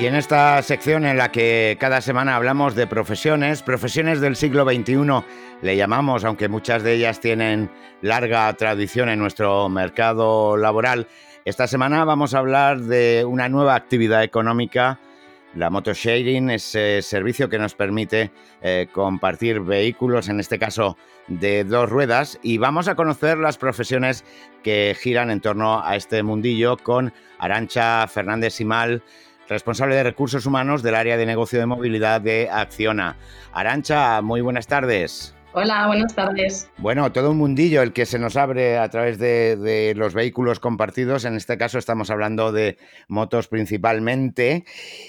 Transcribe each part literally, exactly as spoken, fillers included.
Y en esta sección en la que cada semana hablamos de profesiones, profesiones del siglo veintiuno, le llamamos, aunque muchas de ellas tienen larga tradición en nuestro mercado laboral, esta semana vamos a hablar de una nueva actividad económica, la motosharing, ese servicio que nos permite eh, compartir vehículos, en este caso de dos ruedas, y vamos a conocer las profesiones que giran en torno a este mundillo con Arantxa Fernández Simal, responsable de Recursos Humanos del área de negocio de movilidad de Acciona. Arantxa, muy buenas tardes. Hola, buenas tardes. Bueno, todo un mundillo el que se nos abre a través de, de los vehículos compartidos. En este caso estamos hablando de motos principalmente.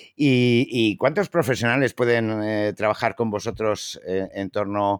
¿Y, y cuántos profesionales pueden eh, trabajar con vosotros eh, en torno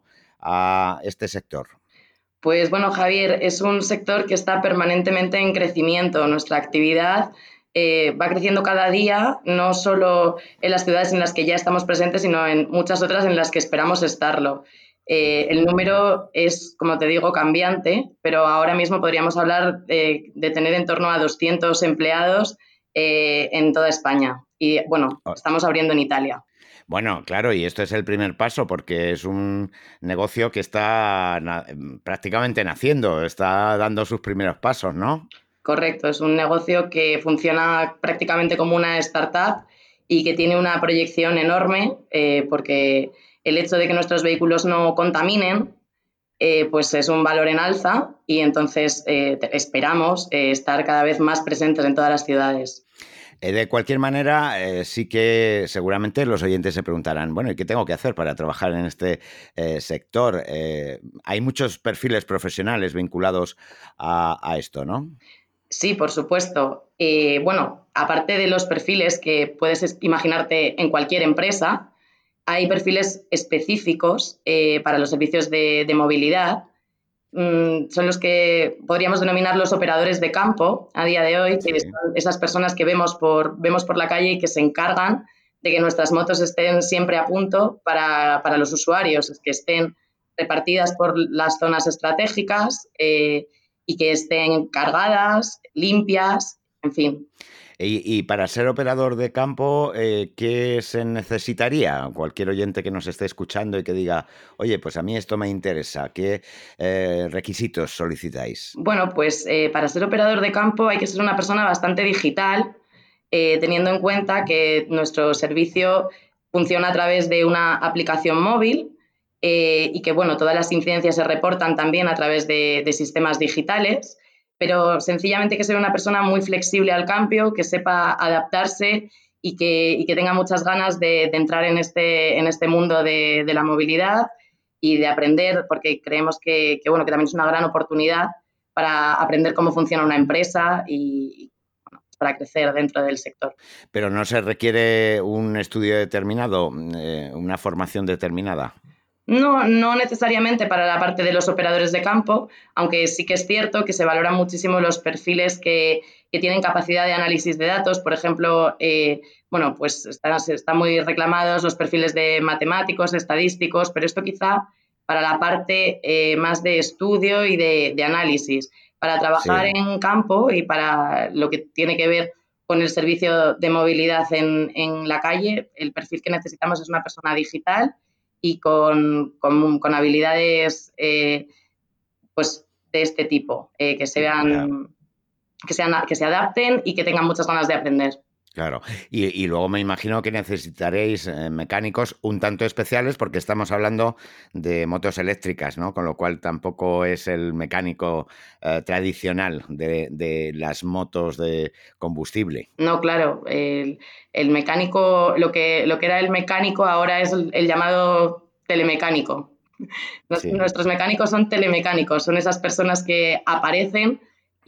a este sector? Pues bueno, Javier, es un sector que está permanentemente en crecimiento. Nuestra actividad eh, va creciendo cada día, no solo en las ciudades en las que ya estamos presentes, sino en muchas otras en las que esperamos estarlo. Eh, el número es, como te digo, cambiante, pero ahora mismo podríamos hablar de, de tener en torno a doscientos empleados eh, en toda España. Y bueno, estamos abriendo en Italia. Bueno, claro, y esto es el primer paso porque es un negocio que está na- prácticamente naciendo, está dando sus primeros pasos, ¿no? Correcto, es un negocio que funciona prácticamente como una startup y que tiene una proyección enorme eh, porque el hecho de que nuestros vehículos no contaminen eh, pues es un valor en alza y entonces eh, esperamos eh, estar cada vez más presentes en todas las ciudades. Eh, de cualquier manera, eh, sí que seguramente los oyentes se preguntarán, bueno, ¿y qué tengo que hacer para trabajar en este eh, sector? Eh, hay muchos perfiles profesionales vinculados a, a esto, ¿no? Sí, por supuesto. Eh, bueno, aparte de los perfiles que puedes imaginarte en cualquier empresa, hay perfiles específicos eh, para los servicios de, de movilidad. Mm, son los que podríamos denominar los operadores de campo a día de hoy, Sí. que son esas personas que vemos por, vemos por la calle y que se encargan de que nuestras motos estén siempre a punto para, para los usuarios, que estén repartidas por las zonas estratégicas eh, y que estén cargadas, limpias, en fin. Y, y para ser operador de campo, eh, ¿qué se necesitaría? Cualquier oyente que nos esté escuchando y que diga, oye, pues a mí esto me interesa, ¿qué eh, requisitos solicitáis? Bueno, pues eh, para ser operador de campo hay que ser una persona bastante digital, eh, teniendo en cuenta que nuestro servicio funciona a través de una aplicación móvil eh, y que, bueno, todas las incidencias se reportan también a través de, de sistemas digitales, pero sencillamente hay que ser una persona muy flexible al cambio, que sepa adaptarse y que, y que tenga muchas ganas de, de entrar en este, en este mundo de, de la movilidad y de aprender, porque creemos que, que, bueno, que también es una gran oportunidad para aprender cómo funciona una empresa y, y bueno, para crecer dentro del sector. Pero no se requiere un estudio determinado, eh, una formación determinada. No, no necesariamente para la parte de los operadores de campo, aunque sí que es cierto que se valoran muchísimo los perfiles que, que tienen capacidad de análisis de datos. Por ejemplo, eh, bueno, pues están, están muy reclamados los perfiles de matemáticos, estadísticos, pero esto quizá para la parte eh, más de estudio y de, de análisis. Para trabajar Sí. en campo y para lo que tiene que ver con el servicio de movilidad en, en la calle, el perfil que necesitamos es una persona digital y con, con, con habilidades eh, pues de este tipo, eh, que, Ya. sean, que, sean, que se adapten y que tengan muchas ganas de aprender. Claro, y, y luego me imagino que necesitaréis eh, mecánicos un tanto especiales porque estamos hablando de motos eléctricas, ¿no? Con lo cual tampoco es el mecánico eh, tradicional de, de las motos de combustible. No, claro, el, el mecánico, lo que, lo que era el mecánico ahora es el, el llamado telemecánico. Sí. Nuestros mecánicos son telemecánicos, son esas personas que aparecen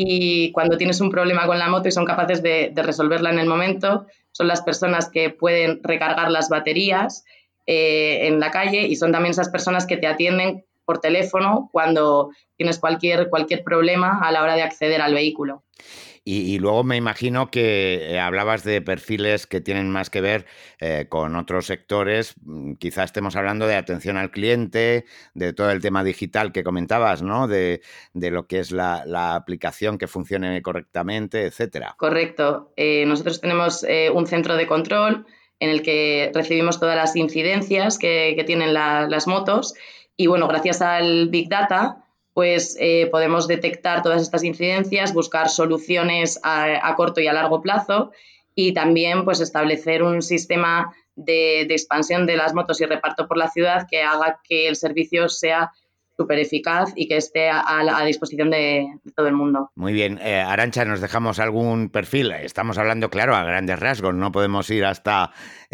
y cuando tienes un problema con la moto y son capaces de, de resolverla en el momento, son las personas que pueden recargar las baterías eh, en la calle y son también esas personas que te atienden por teléfono cuando tienes cualquier, cualquier problema a la hora de acceder al vehículo. Y, y luego me imagino que eh, hablabas de perfiles que tienen más que ver eh, con otros sectores. Mm, Quizás estemos hablando de atención al cliente, de todo el tema digital que comentabas, ¿no? De, de lo que es la, la aplicación que funcione correctamente, etcétera. Correcto. Eh, nosotros tenemos eh, un centro de control en el que recibimos todas las incidencias que, que tienen la, las motos y, bueno, gracias al Big Data, pues eh, podemos detectar todas estas incidencias, buscar soluciones a, a corto y a largo plazo y también pues establecer un sistema de, de expansión de las motos y reparto por la ciudad que haga que el servicio sea súper eficaz y que esté a, a disposición de, de todo el mundo. Muy bien, eh, Arantxa, ¿nos dejamos algún perfil? Estamos hablando, claro, a grandes rasgos, no podemos ir hasta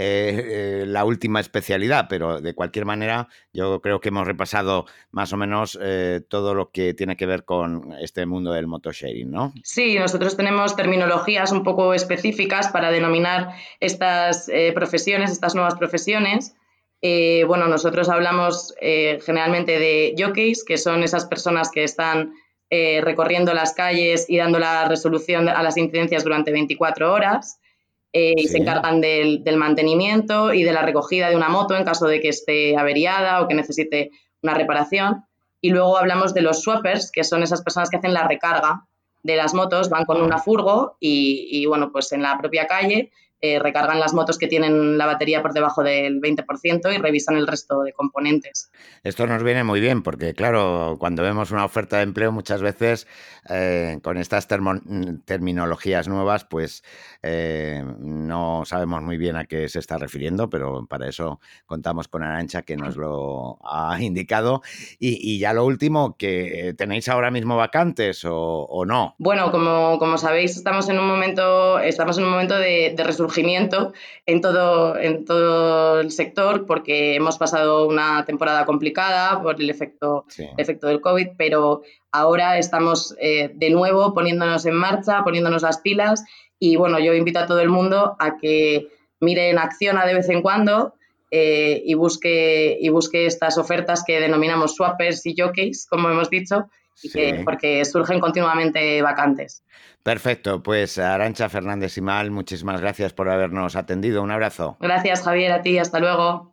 eh, eh, la última especialidad, pero de cualquier manera yo creo que hemos repasado más o menos eh, todo lo que tiene que ver con este mundo del motosharing, ¿no? Sí, nosotros tenemos terminologías un poco específicas para denominar estas eh, profesiones, estas nuevas profesiones. Eh, bueno, nosotros hablamos eh, generalmente de jockeys, que son esas personas que están eh, recorriendo las calles y dando la resolución a las incidencias durante veinticuatro horas eh, y se Sí. encargan del, del mantenimiento y de la recogida de una moto en caso de que esté averiada o que necesite una reparación. Y luego hablamos de los swappers, que son esas personas que hacen la recarga de las motos, van con una Ah. furgo y, y bueno, pues en la propia calle eh, recargan las motos que tienen la batería por debajo del veinte por ciento y revisan el resto de componentes. Esto nos viene muy bien porque, claro, cuando vemos una oferta de empleo muchas veces eh, con estas termo- terminologías nuevas, pues eh, no sabemos muy bien a qué se está refiriendo, pero para eso contamos con Arantxa que nos lo ha indicado. Y, y ya lo último, que tenéis ahora mismo vacantes o, o no. Bueno, como, como sabéis, estamos en un momento, estamos en un momento de, de resurgimiento en todo, en todo el sector porque hemos pasado una temporada complicada por el efecto, Sí. el efecto del COVID, pero ahora estamos eh, de nuevo poniéndonos en marcha, poniéndonos las pilas y bueno, yo invito a todo el mundo a que mire en Acciona de vez en cuando eh, y, busque, y busque estas ofertas que denominamos swappers y jockeys, como hemos dicho, y que, Sí. porque surgen continuamente vacantes. Perfecto, pues Arantxa Fernández Simal, muchísimas gracias por habernos atendido. Un abrazo. Gracias, Javier, a ti, hasta luego.